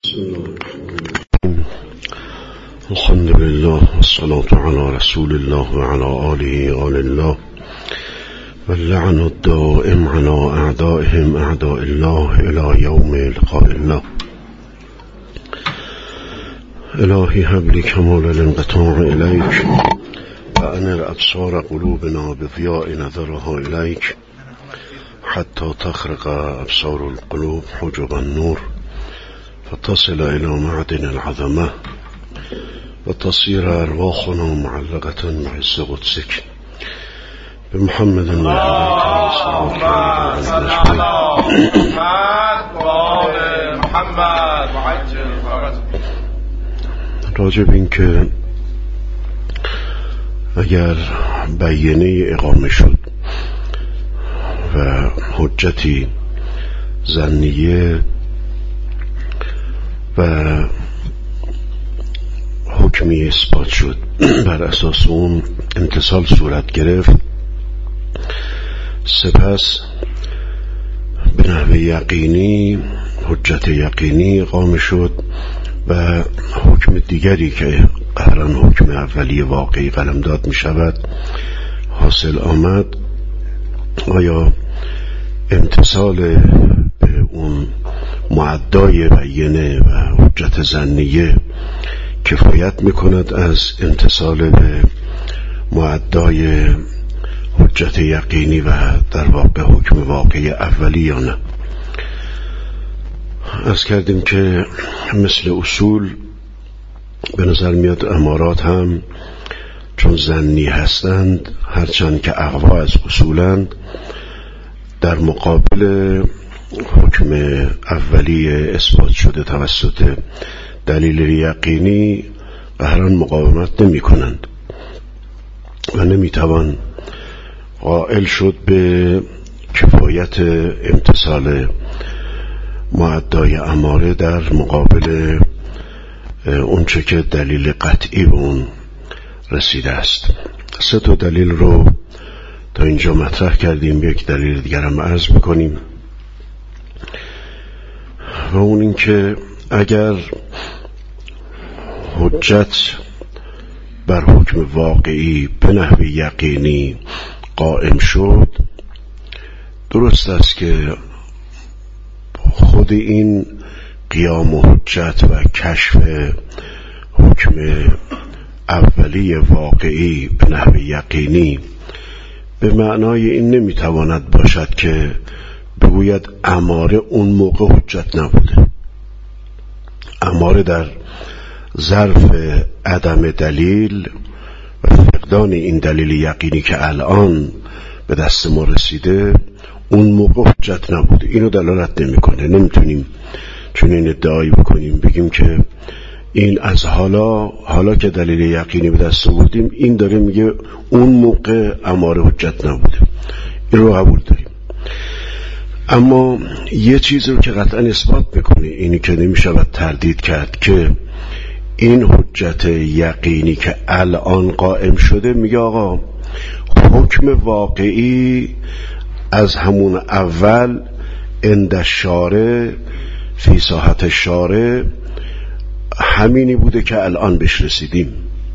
الحمد لله والصلاة على رسول الله وعلى آله آل الله واللعن الدائم على أعدائهم أعداء الله إلى يوم لقاء الله. إلهي هب لي كمال الانقطاع إليك وأنر أبصار قلوبنا بضياء نظرها إليك حتى تخرق أبصار القلوب حجب النور فتصل إلى معدن العظمة وتصير أرواحنا معلقة بعز قدسك بمحمد اللهم صل على محمد وعجل فرجه. راجب این که اگر بیانیه اقامه شد و حجتی ظنیه و حکمی اثبات شد، بر اساس اون امتثال صورت گرفت، سپس به نحو یقینی حجت یقینی اقامه شد و حکم دیگری که قهرا حکم اولی واقعی قلمداد می شود حاصل آمد. آیا امتثال به اون معدای بیانه و حجت ظنیه کفایت می کند از امتثال به معدای حجت یقینی و در واقع حکم واقعی اولی یا نه؟ عرض کردیم که مثل اصول به نظر میاد امارات هم چون ظنی هستند، هرچند که اقوا از اصولند، در مقابل حکم اولی اثبات شده توسط دلیل یقینی قهرا مقاومت نمی کنند و نمی توان قائل شد به کفایت امتثال معدای اماره در مقابل اونچه که دلیل قطعی به اون رسیده است. 3 دلیل رو تا اینجا مطرح کردیم، یک دلیل دیگر هم عرض میکنیم و اون این که اگر حجت بر حکم واقعی به نحو یقینی قائم شد، درست است که خود این قیام حجت و کشف حکم اولی واقعی به نحو یقینی به معنای این نمیتواند باشد که بگوید اماره اون موقع حجت نبوده. اماره در ظرف عدم دلیل و فقدان این دلیل یقینی که الان به دست ما رسیده اون موقع حجت نبوده. اینو دلالت نمیکنه. نمیتونیم چون این ادعایی بکنیم بگیم که این از حالا که دلیل یقینی به دست آوردیم این داره میگه اون موقع اماره حجت نبوده. این رو قبول داریم. اما یه چیز رو که قطعا اثبات میکنه، اینی که نمیشود تردید کرد که این حجت یقینی که الان قائم شده، میگه آقا حکم واقعی از همون اول عند الشارع فی ساحت الشارع همینی بوده که الان بهش رسیدیم.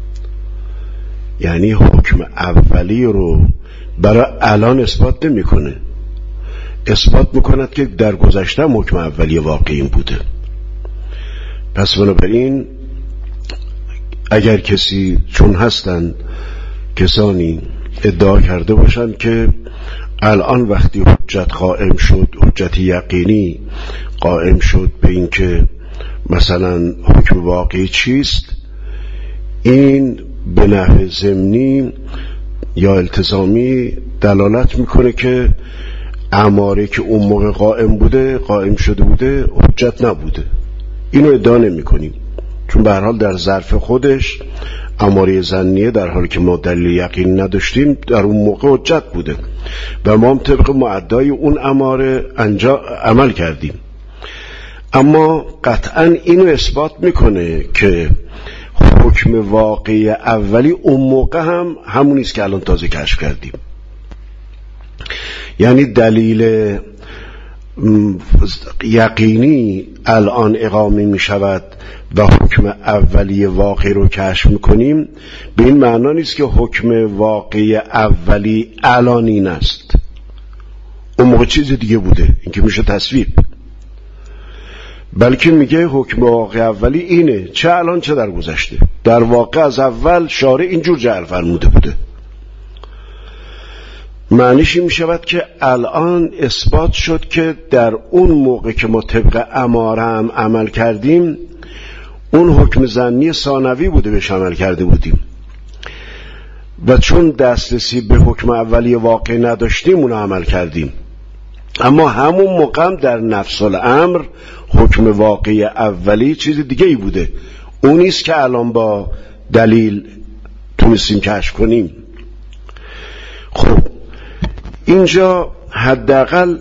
یعنی حکم اولی رو برای الان اثبات نمیکنه، اثبات میکند که در گذشته حکم اولی واقعی بوده. پس بنابراین اگر کسی، چون هستند کسانی ادعا کرده باشند که الان وقتی حجت قائم شد، حجت یقینی قائم شد به این که مثلا حکم واقعی چیست، این به نحو ضمنی یا التزامی دلالت میکنه که اماره که اون موقع قائم شده بوده حجت نبوده. اینو ادعا نمی کنیم، چون به هر حال در ظرف خودش اماره ظنیه در حالی که ما دلیل یقین نداشتیم در اون موقع حجت بوده و ما هم طبق معدای اون اماره عمل کردیم. اما قطعا اینو اثبات میکنه که حکم واقعی اولی اون موقع هم همونیست که الان تازه کشف کردیم. یعنی دلیل یقینی الان اقامه می شود و حکم اولی واقعی رو کشف میکنیم، به این معنا نیست که حکم واقعی اولی الان این است، اون موقع چیز دیگه بوده، این که میشه تصویب، بلکه میگه حکم واقعی اولی اینه، چه الان چه در گذشته. در واقع از اول شارع اینجور جعل فرموده بوده. معنیش این میشود که الان اثبات شد که در اون موقع که ما طبق اماره هم عمل کردیم، اون حکم ظنی ثانوی بوده بهش عمل کرده بودیم و چون دسترسی به حکم اولی واقع نداشتیم اون عمل کردیم، اما همون موقع در نفس الامر حکم واقعی اولی چیز دیگه ای بوده، اون نیست که الان با دلیل تونستیم کشف کنیم. خب اینجا حداقل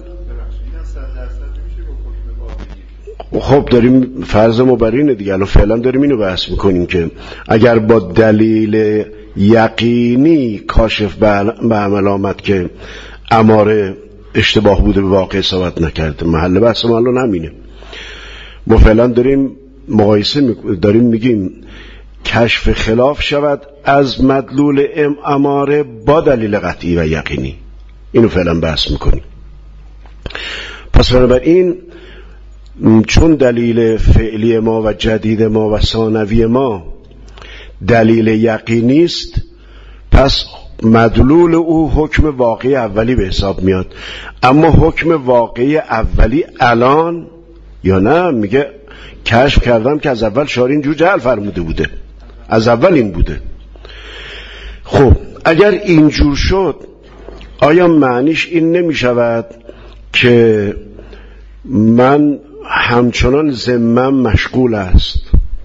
خب داریم فرض ما بر اینه دیگه، الان فعلا داریم اینو بحث میکنیم که اگر با دلیل یقینی کاشف به عمل آمد که اماره اشتباه بوده به واقع ثابت نکرده، محل بحث ما الان همینه. ما فعلا داریم مقایسه داریم میگیم کشف خلاف شود از مدلول اماره با دلیل قطعی و یقینی، اینو فعلا بحث میکنیم. پس بنابراین چون دلیل فعلی ما و جدید ما و ثانوی ما دلیل یقینی است، پس مدلول او حکم واقعی اولی به حساب میاد. اما حکم واقعی اولی الان یا نه، میگه کشف کردم که از اول شارع اینجور جعل فرموده بوده، از اول این بوده. خب اگر اینجور شد آیا معنیش این نمی شود که من همچنان ذمم مشغول است،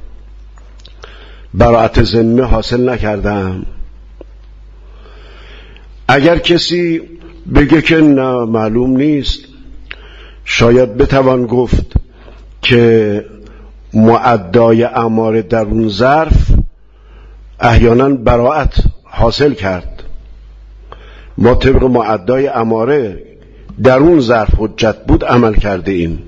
براءت ذمه حاصل نکردم؟ اگر کسی بگه که نه معلوم نیست، شاید بتوان گفت که مؤدای اماره در اون ظرف احیانا براءت حاصل کرد، ما طبق مؤدای اماره در اون ظرف حجت بود عمل کرده ایم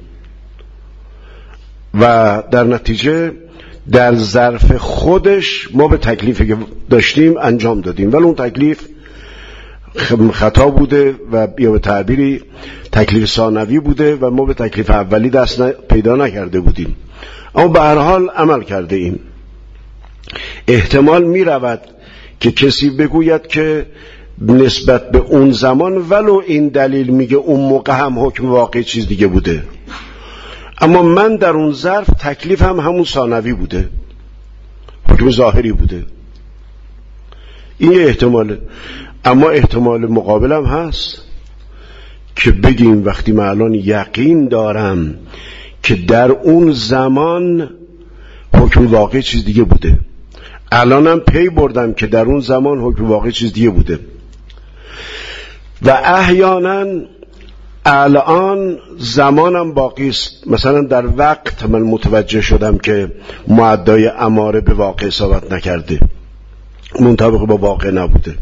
و در نتیجه در ظرف خودش ما به تکلیفی که داشتیم انجام دادیم، ولی اون تکلیف خطا بوده و یا به تعبیری تکلیف ثانوی بوده و ما به تکلیف اولی دست پیدا نکرده بودیم، اما به هر حال عمل کرده ایم. احتمال می رود که کسی بگوید که نسبت به اون زمان ولو این دلیل میگه اون موقع هم حکم واقعی چیز دیگه بوده، اما من در اون ظرف تکلیف هم همون ثانوی بوده، حکم ظاهری بوده. این یه احتماله. اما احتمال مقابل هم هست که بگیم وقتی من الان یقین دارم که در اون زمان حکم واقعی چیز دیگه بوده، الانم پی بردم که در اون زمان حکم واقعی چیز دیگه بوده و احیانا الان زمانم باقی است، مثلا در وقت من متوجه شدم که مؤدای اماره به واقع ثابت نکرده، منطبق با واقع نبوده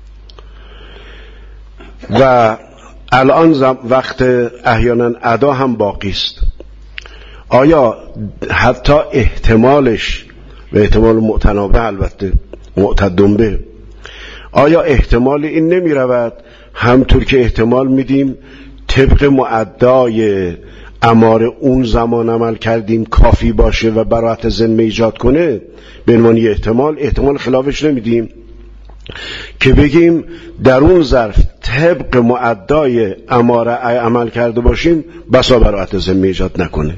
و الان وقت احیانا ادا هم باقی است. آیا حتی احتمالش و احتمال معتنابه البته معتدم به، آیا احتمال این نمی رود همطور که احتمال میدیم طبق مؤدای اماره اون زمان عمل کردیم کافی باشه و براءت ذمه ایجاد کنه؟ به عنوان احتمال خلافش نمیدیم که بگیم در اون ظرف طبق مؤدای اماره عمل کرده باشیم بسا براءت ذمه ایجاد نکنه.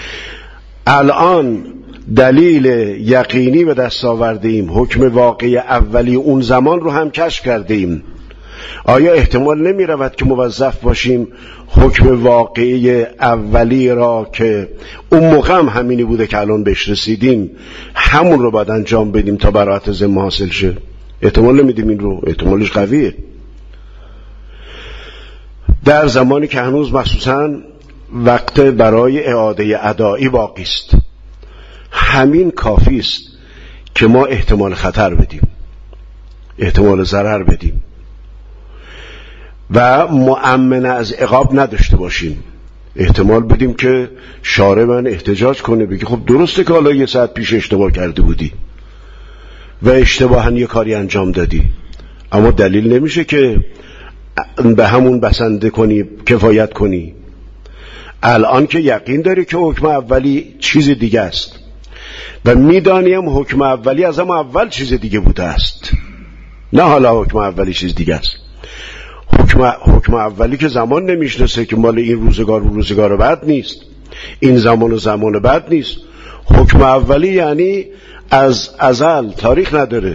الان دلیل یقینی به دست آورده ایم، حکم واقعی اولی اون زمان رو هم کشف کرده ایم، آیا احتمال نمی رود که موظف باشیم حکم واقعی اولی را که اون موقع هم همینی بوده که الان بهش رسیدیم همون رو باید انجام بدیم تا براءت ذمه حاصل شه؟ احتمال نمیدیم این رو، احتمالش قویه. در زمانی که هنوز مخصوصا وقت برای اعاده ادایی باقی است، همین کافی است که ما احتمال خطر بدیم، احتمال ضرر بدیم و مؤمن از عقاب نداشته باشیم. احتمال بدیم که شارع من احتجاج کنه، بگی خب درسته که حالا 1 ساعت پیش اشتباه کرده بودی و اشتباهاً یه کاری انجام دادی، اما دلیل نمیشه که به همون بسنده کنی، کفایت کنی. الان که یقین داری که حکم اولی چیز دیگه است و میدانیم حکم اولی از هم اول چیز دیگه بوده است، نه حالا حکم اولی چیز دیگه است. حکم اولی که زمان نمیشناسه که مال این روزگار و روزگار بعد نیست، این زمان و زمان بعد نیست. حکم اولی یعنی از ازل، تاریخ نداره.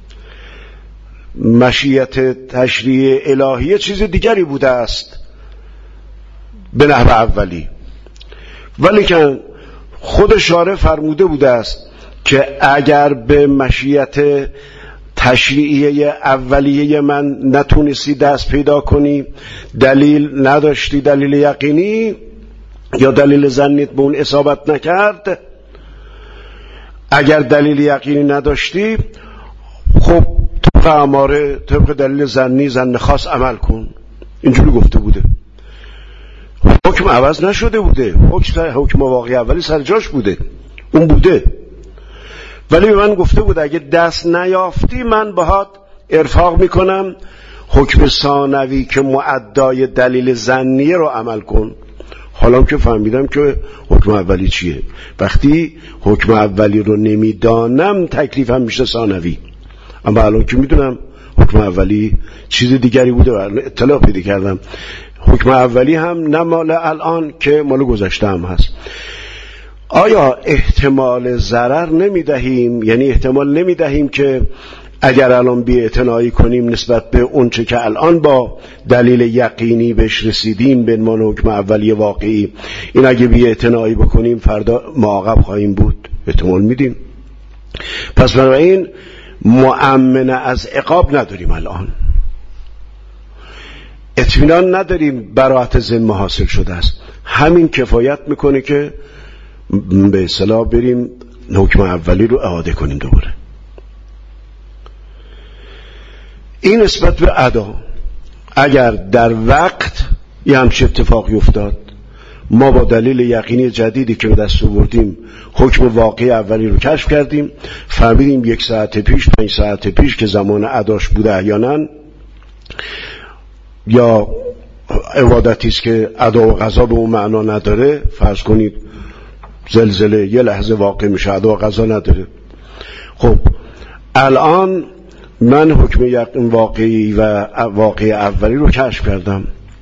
مشیت تشریع الهی چیز دیگری بوده است به نحو اولی، ولی که خود شارع فرموده بوده است که اگر به مشیت تشریعیه اولیه من نتونستی دست پیدا کنی، دلیل نداشتی، دلیل یقینی یا دلیل ظنیت به اون اصابت نکرد، اگر دلیل یقینی نداشتی، خب طبق اماره، طبق دلیل ظنی، ظن خاص عمل کن. اینجوری گفته بوده. حکم عوض نشده بوده، حکم واقعی اولی سر جاش بوده، اون بوده. ولی به من گفته بود اگه دست نیافتی من باهات ارفاق میکنم حکم ثانوی که معدای دلیل ظنیه رو عمل کن. حالا که فهمیدم که حکم اولی چیه، وقتی حکم اولی رو نمیدانم تکلیفم میشه ثانوی، اما الان که میدونم حکم اولی چیز دیگری بوده و اطلاع پیدا کردم حکم اولی هم نه مال الان که مال گذشته هم هست. آیا احتمال ضرر نمیدهیم؟ یعنی احتمال نمیدهیم که اگر الان بی‌اعتنایی کنیم نسبت به اون چه که الان با دلیل یقینی بهش رسیدیم به عنوان حکم اولی واقعی، این اگه بی‌اعتنایی بکنیم فردا معاقب خواهیم بود؟ احتمال میدیم. پس بنابراین مؤمن از عقاب نداریم، الان اطمینان نداریم، براءت ذمه حاصل شده است. همین کفایت میکنه که به اصطلاح بریم حکم اولی رو اعاده کنیم دوباره. این نسبت به ادا. اگر در وقت یه همچین اتفاقی افتاد، ما با دلیل یقینی جدیدی که به دست آوردیم حکم واقعی اولی رو کشف کردیم، فهمیدیم 1 ساعت پیش، 5 ساعت پیش که زمان اداش بوده احیانا، یا عبادتی است که ادا و قضا به اون معنا نداره، فرض کنید زلزله یه لحظه واقع میشه، ادا و قضا نداره. خب الان من حکم یقین واقعی و واقعی اولی رو کشف کردم،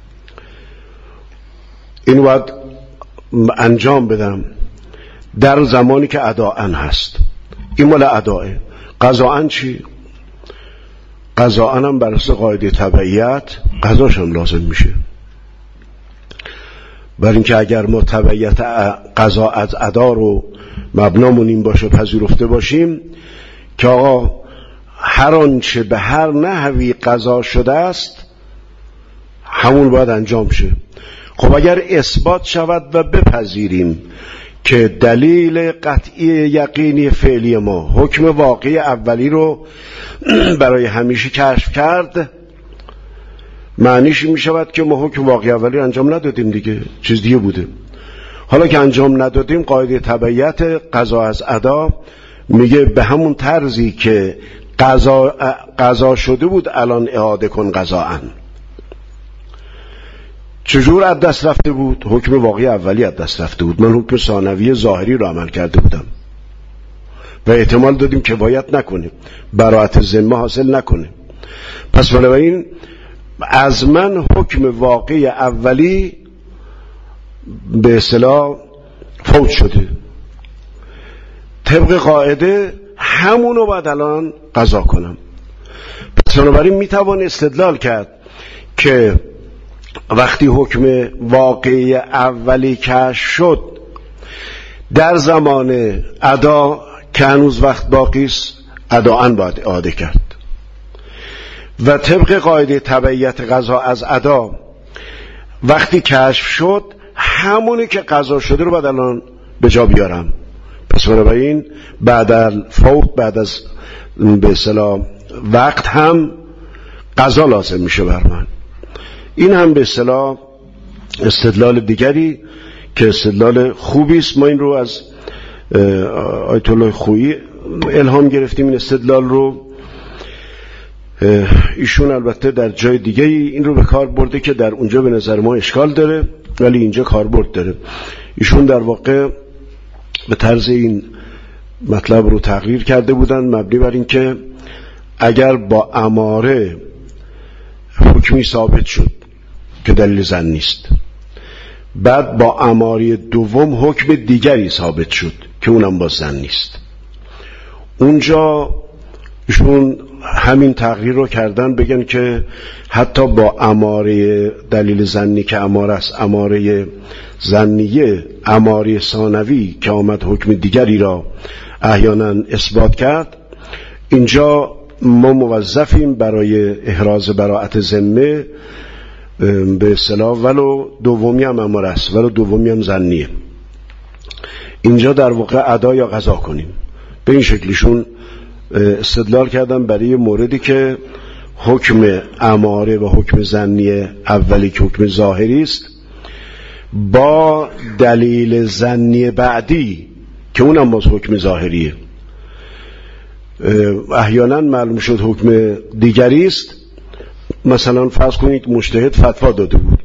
اینو باید انجام بدم در زمانی که اداءن هست. این مال اداءه. قضاءن چی؟ قضاءن هم بر اساس قاعده تبعیت قضاش هم لازم میشه، برای اینکه اگر ما تبعیت قضا از ادا رو مبنامون این باشه، پذیرفته باشیم که آقا هر آنچه به هر نحوی قضا شده است همون باید انجام شه. خب اگر اثبات شود و بپذیریم که دلیل قطعی یقینی فعلی ما حکم واقعی اولی رو برای همیشه کشف کرد، معنیش می شود که ما حکم واقعی اولی انجام ندادیم دیگه، چیز دیگه بوده. حالا که انجام ندادیم، قاعده تبعیت قضا از ادا میگه به همون طرزی که قضا شده بود الان اعاده کن قضاءن. چجور از دست رفته بود؟ حکم واقعی اولی از دست رفته بود، من حکم ثانوی ظاهری رو عمل کرده بودم و احتمال دادیم کفایت نکنه، براءت ذمه حاصل نکنه. پس بنابراین از من حکم واقعی اولی به اصطلاح فوت شده، طبق قاعده همونو باید الان قضا کنم. پس بنابراین میتوان استدلال کرد که وقتی حکم واقعی اولی کشف شد در زمان ادا که هنوز وقت باقی است، اداءن باید اعاده کرد و طبق قاعده تبعیت قضا از ادا وقتی کشف شد همونی که قضا شده رو باید الان به جا بیارم. پس بنابراین بعد از فوت، بعد از به اصطلاح وقت هم قضا لازم میشه بر من. این هم به اصطلاح استدلال دیگری که استدلال خوبی است، ما این رو از آیت الله خویی الهام گرفتیم این استدلال رو. ایشون البته در جای دیگه این رو به کار برده که در اونجا به نظر ما اشکال داره ولی اینجا کاربرد داره. ایشون در واقع به طرز این مطلب رو تغییر کرده بودن مبنی بر این که اگر با اماره حکمی ثابت شد که دلیل زن نیست، بعد با اماره دوم حکم دیگری ثابت شد که اونم با زن نیست، اونجا ایشون همین تغییر رو کردن، بگن که حتی با اماره دلیل زنی که اماره است، اماره زنیه، اماره ثانوی که آمد حکم دیگری را احیانا اثبات کرد، اینجا ما موظفیم برای احراز براءت ذمه به اصطلاح ولو دومی هم اماره است ولو دومی هم زنیه، اینجا در واقع ادا یا قضا کنیم. به این شکلیشون استدلال کردم برای موردی که حکم اماره و حکم زنی اولی که حکم ظاهری است با دلیل زنی بعدی که اونم باز حکم ظاهریه، احیانا معلوم شد حکم دیگری است. مثلا فرض کنید مجتهد فتوا داده بود،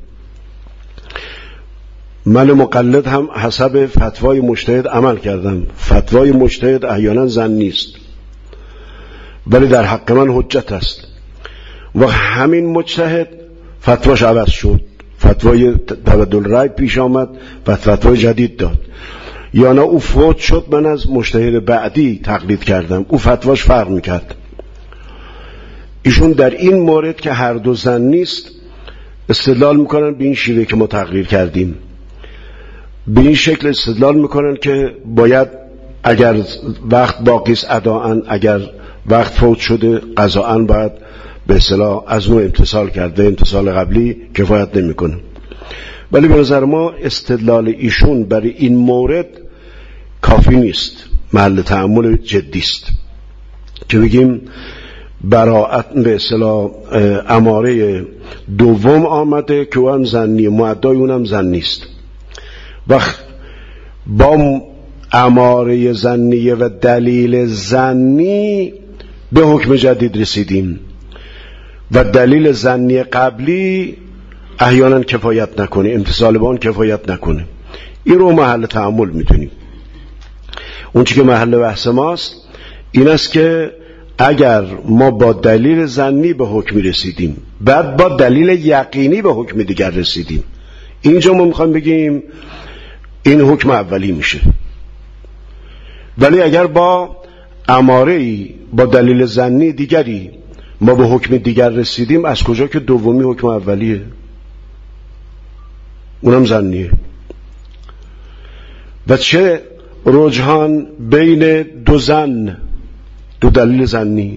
من مقلد هم حسب فتوای مجتهد عمل کردم، فتوای مجتهد احیانا زن نیست ولی در حق من حجت است و همین مجتهد فتواش عوض شد، فتوای تبدل رأی پیش آمد و فتوای جدید داد، یا نه او فوت شد من از مجتهد بعدی تقلید کردم، او فتواش فرق میکرد. ایشون در این مورد که هر دو زن نیست استدلال میکنن به این شیوه که ما تقریر کردیم، به این شکل استدلال میکنن که باید اگر وقت باقی است اداءً، اگر وقت فوت شده قضاءً باید به اصطلاح از نوع امتصال کرده، امتصال قبلی کفایت نمیکنه. ولی به نظر ما استدلال ایشون برای این مورد کافی نیست، محل تأمل جدی است که بگیم براءت به اصطلاح اماره دوم آمده که اون زنی، معدای اونم زن نیست، و با اماره زنی و دلیل زنی به حکم جدید رسیدیم و دلیل زنی قبلی احیانا کفایت نکنه، امتصال با اون کفایت نکنه. این رو محل تأمل میدونیم. اون چی که محل بحث ماست این است که اگر ما با دلیل زنی به حکمی رسیدیم بعد با دلیل یقینی به حکم دیگر رسیدیم، اینجا ما میخوایم بگیم این حکم اولی میشه. ولی اگر با اماره‌ای با دلیل زنی دیگری ما به حکم دیگر رسیدیم، از کجا که دومی حکم اولیه اونم زنیه؟ و چه رجحان بین دو زن، دو دلیل زنی؟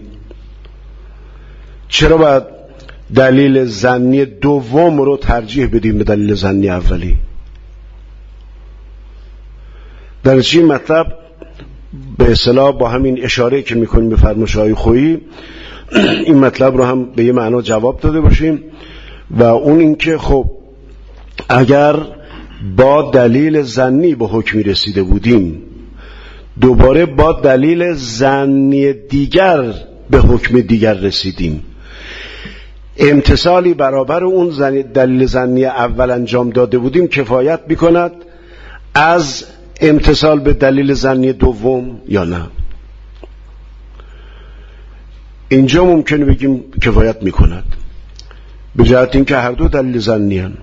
چرا باید دلیل زنی دوم رو ترجیح بدیم به دلیل زنی اولی؟ در چی مطلب به اصطلاح با همین اشاره که میکنیم به فرمایش‌های خویی این مطلب رو هم به یه معنا جواب داده باشیم، و اون این که خب اگر با دلیل زنی به حکمی رسیده بودیم دوباره با دلیل زنی دیگر به حکم دیگر رسیدیم، امتصالی برابر اون دلیل زنی اول انجام داده بودیم کفایت میکند از امتصال به دلیل زنی دوم یا نه؟ اینجا ممکنه بگیم کفایت میکند، به جهت اینکه هر دو دلیل زنی هستند.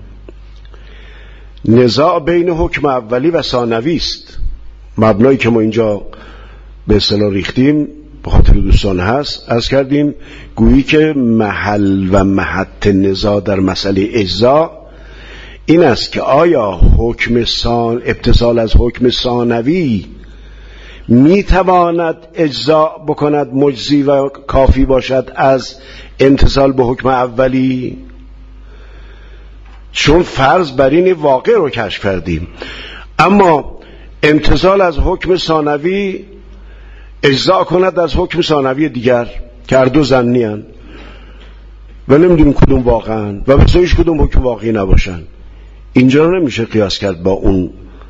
نزاع بین حکم اولی و ثانوی است، مبنایی که ما اینجا به اصطلاح ریختیم به خاطر دوستان هست، از کردیم گویی که محل و محط نزاع در مسئله اجزا این است که آیا حکم ابتذال از حکم ثانوی میتواند اجزا بکند، مجزی و کافی باشد از امتثال به حکم اولی؟ چون فرض بر این واقع رو کشف کردیم، اما امتثال از حکم ثانوی اجزا کند از حکم ثانوی دیگر که هر دو زنی هستند و نمیدونیم کدوم واقعا و بسیارش کدوم حکم واقعی نباشن. اینجا رو نمیشه قیاس کرد با اون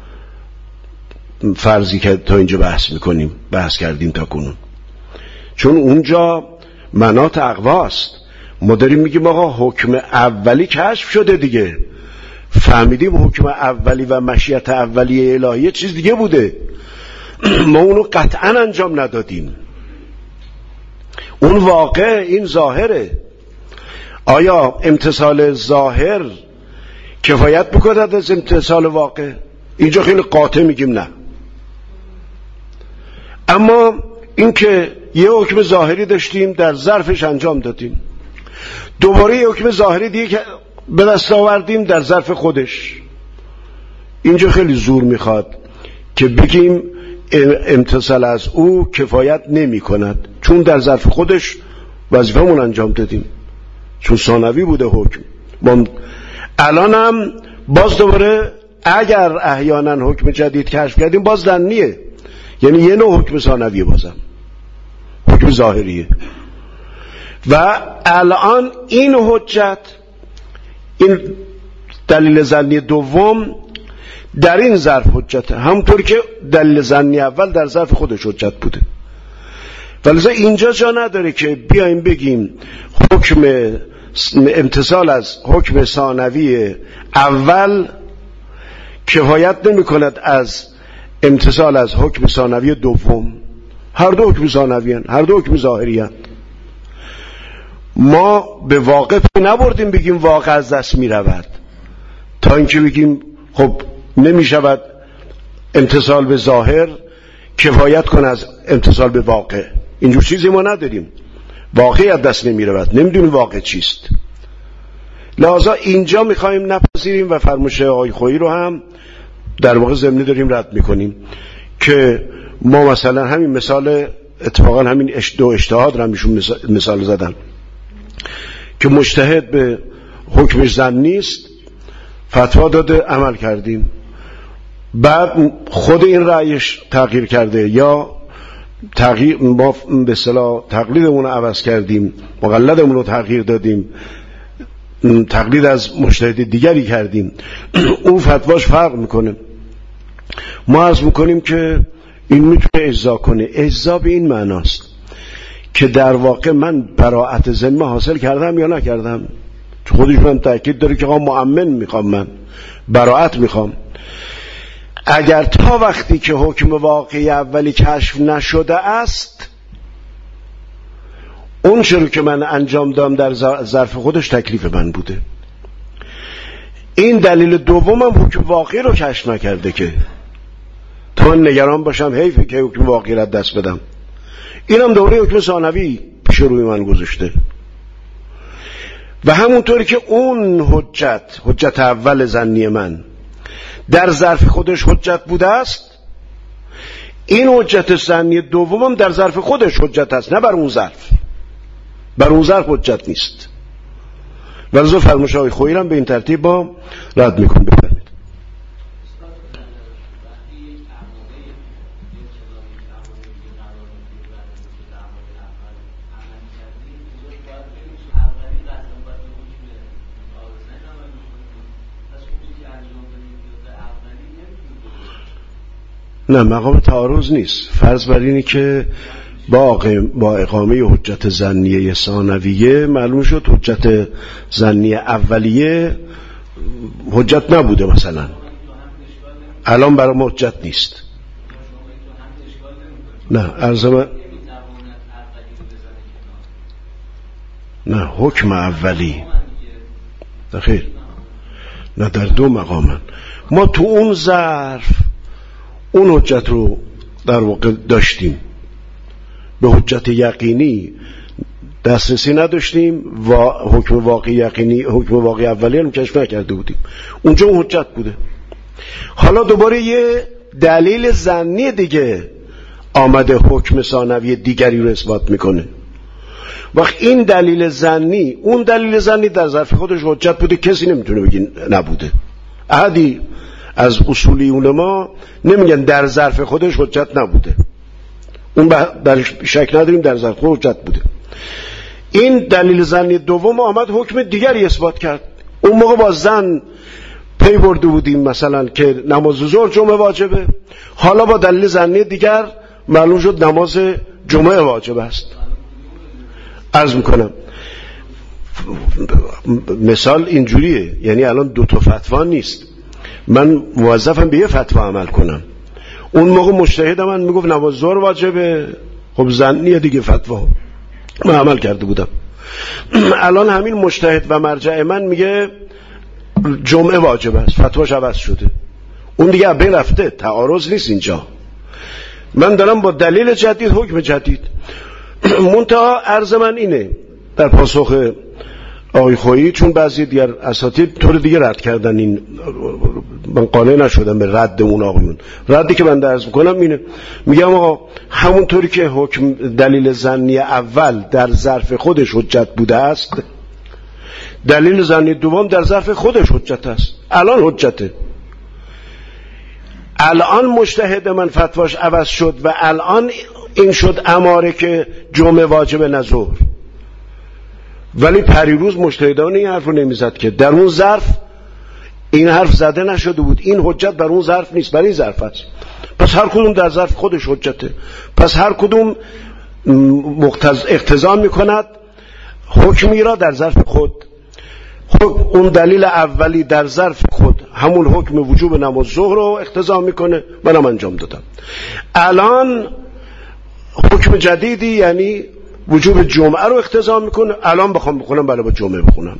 فرضی که تا اینجا بحث کردیم تا کنون، چون اونجا مناط اقواست. ما داریم میگیم آقا حکم اولی کشف شده دیگه، فهمیدیم حکم اولی و مشیت اولی الهی چیز دیگه بوده، ما اونو قطعا انجام ندادیم. اون واقع این ظاهره. آیا امتصال ظاهر کفایت بکند از امتصال واقع؟ اینجا خیلی قاطع میگیم نه. اما اینکه یه حکم ظاهری داشتیم در ظرفش انجام دادیم، دوباره یه حکم ظاهری دیگه که به دست آوردیم در ظرف خودش، اینجا خیلی زور میخواد که بگیم امتصال از او کفایت نمی کند، چون در ظرف خودش وظیفه‌مون انجام دادیم، چون ثانوی بوده حکم. ما الان هم باز دوباره اگر احیانا حکم جدید کشف کردیم باز ظنیه، یعنی یه نوع حکم ثانویه، بازم حکم ظاهریه. و الان این حجت، این دلیل ظنی دوم در این ظرف حجته، همونطور که دلیل ظنی اول در ظرف خودش حجت بوده. ولی اینجا جا نداره که بیایم بگیم حکم امتصال از حکم ثانوی اول کفایت نمی کند از امتصال از حکم ثانوی دوم. هر دو حکم ثانوی هستند، هر دو حکم ظاهری هستند. ما به واقع نبردیم بگیم واقع از دست می رود، تا اینکه بگیم خب نمی شود امتصال به ظاهر کفایت کنه از امتصال به واقع. اینجور چیزی ما نداریم. واقعی از دست نمی رود، نمیدونیم واقع چیست. لذا اینجا میخوایم نپذیریم و فرمایش آقای خویی رو هم در واقع ضمنی داریم رد میکنیم که ما مثلا همین مثال، اتفاقا همین دو اجتهاد رو همیشون مثال زدن که مجتهد به حکمش زن نیست، فتوا داده، عمل کردیم، بعد خود این رأیش تغییر کرده یا تغییر، ما به اصطلاح تقلیدمون رو عوض کردیم، مقلدمون رو تغییر دادیم، تقلید از مجتهد دیگری کردیم، اون فتواش فرق میکنه. ما عرض میکنیم که این میتونه اجزا کنه. اجزا به این معناست که در واقع من براءت ذمه حاصل کردم یا نکردم. خودش من تأکید داره که آقا مؤمن میخوام، من براءت میخوام. اگر تا وقتی که حکم واقعی اولی کشف نشده است، اون چرا که من انجام دادم در ظرف خودش تکلیف من بوده. این دلیل دومم حکم واقعی رو کشف نکرده که تا نگران باشم حیفه که حکم واقعی رو دست بدم. اینم دوره حکم ثانوی پیش روی من گذاشته. و همونطوری که اون حجت اول ظنی من در ظرف خودش حجت بوده است، این حجت ظنی دومم در ظرف خودش حجت است، نه بر اون ظرف. بر اون ظرف حجت نیست. ولذا فرمایش آقای خویی هم به این ترتیب با رد میکنم. بفرمایید. نه، مقام تعارض نیست. فرض بر اینه که با اقامه حجت ظنیه ثانویه معلوم شد حجت ظنیه اولیه حجت نبوده، مثلا الان برای ما حجت نیست. نه نه حکم اولی خیر، نه در دو مقامن. ما تو اون ظرف اون حجت رو در واقع داشتیم، به حجت یقینی دسترسی نداشتیم و حکم واقعی یقینی، حکم واقعی اولی هم کشف نکرده بودیم. اونجا اون حجت بوده. حالا دوباره یه دلیل ظنی دیگه آمده حکم ثانوی دیگری رو اثبات میکنه. وقت این دلیل ظنی، اون دلیل ظنی در ظرف خودش حجت بوده، کسی نمیتونه بگه نبوده. احدی از اصولیون ما نمیگن در ظرف خودش حجت نبوده، اون برش شک نداریم، در ظرف خودش حجت بوده. این دلیل ظنی دوم آمد حکم دیگری اثبات کرد. اون موقع با زن پی برده بودیم مثلا که نماز ظهر جمعه واجبه، حالا با دلیل ظنی دیگر معلوم شد نماز جمعه واجب است. عرض میکنم مثال اینجوریه، یعنی الان دو تا فتوا نیست، من موظفم به یه فتوا عمل کنم. اون موقع مجتهد من میگفت نماز ظهر واجبه، خب ظنیه دیگه فتوا، من عمل کرده بودم. الان همین مجتهد و مرجع من میگه جمعه واجب است، فتواش عوض شده، اون دیگه ابه رفته، تعارض نیست اینجا. من دارم با دلیل جدید حکم جدید. منتها عرض من اینه در پاسخ آقای خویی، چون بعضی دیگر اساتید طور دیگه رد کردن این، من قانع نشدم به رد اون آقایون. ردی که من عرض میکنم اینه، میگم آقا همونطوری که حکم دلیل ظنی اول در ظرف خودش حجت بوده است، دلیل ظنی دوم در ظرف خودش حجت است. الان حجته، الان مجتهد من فتواش عوض شد و الان این شد اماره که جمعه واجب نه ظهر. ولی پریروز مجتهدان این حرف رو نمیزد که در اون ظرف این حرف زده نشده بود، این حجت بر اون ظرف نیست، بر این ظرف است. پس هر کدوم در ظرف خودش حجته، پس هر کدوم اقتضا میکند حکمی را در ظرف خود. خب اون دلیل اولی در ظرف خود همون حکم وجوب نماز ظهر رو اقتضا میکنه، منم انجام دادم. الان حکم جدیدی یعنی وجوب جمعه رو اقتضا میکنه، الان بخوام بخونم بله با جمعه بخونم.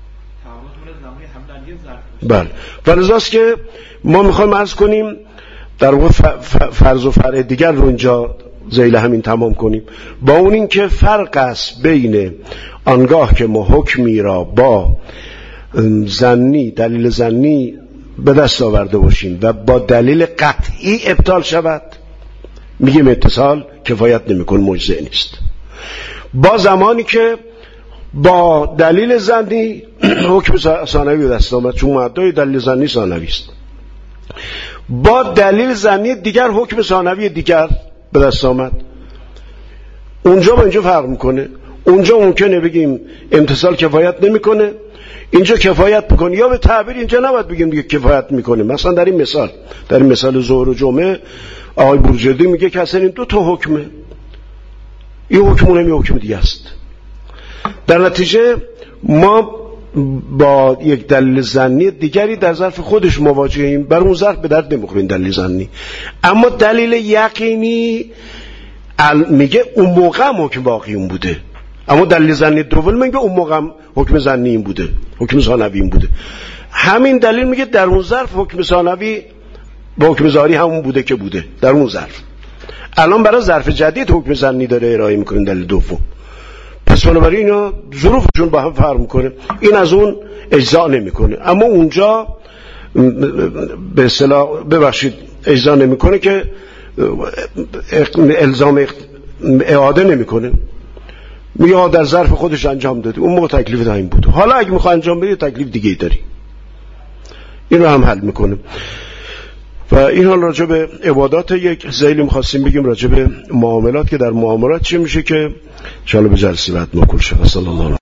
بله، ولذاست که ما میخوایم عرض کنیم در واقع فرض و فرع دیگر رو اینجا ذیل همین تمام کنیم، با اون این که فرق است بین آنگاه که ما حکمی را با ظنی، دلیل ظنی به دست آورده باشیم و با دلیل قطعی ابطال شود، میگیم اتصال کفایت نمیکن، مجزئ نیست. با زمانی که با دلیل ظنی حکم ثانوی به دست آمد، چون مدعای دلیل ظنی ثانوی است، با دلیل ظنی دیگر حکم ثانوی دیگر به دست آمد، اونجا با اینجا فرق میکنه. اونجا ممکنه بگیم امتصال کفایت نمیکنه، اینجا کفایت میکنه، یا به تعبیر اینجا نباید بگیم دیگه کفایت میکنه. مثلا در این مثال ظهر و جمعه آقای بورجردی میگه که اصلا این دو تا حکمه، این حکم اونم یه حکم دیگه است. در نتیجه ما با یک دلیل ظنی دیگری در ظرف خودش مواجهیم، بر اون ظرف به درد نمیخوره این دلیل ظنی. اما دلیل یقینی میگه اون موقع هم حکم واقعی اون بوده، اما دلیل ظنی دوم میگه اون موقع هم حکم ظنی این بوده، حکم ثانوی این بوده. همین دلیل میگه در اون ظرف حکم ثانوی با حکم ظاهری همون بوده که بوده در اون ظرف. الان برای ظرف جدید حکم ظنی داره ارائه میکنه دلیل دوم. پس بنابراین اینا ظروفشون با هم فرق میکنه، این از اون اجزا نمیکنه. اما اونجا به اصطلاح ببخشید اجزا نمیکنه که الزام اعاده نمیکنه، میگه در ظرف خودش انجام دادی، اون موقع تکلیف دا این بود، حالا اگه میخوای انجام بدی تکلیف دیگه داری، این رو هم حل میکنه. و این حال راجع به عبادات یک ذیلی می‌خواستیم بگیم راجع به معاملات، که در معاملات چه میشه که ان شاء الله به جلسه بعد مکمل شه. صلی الله علیه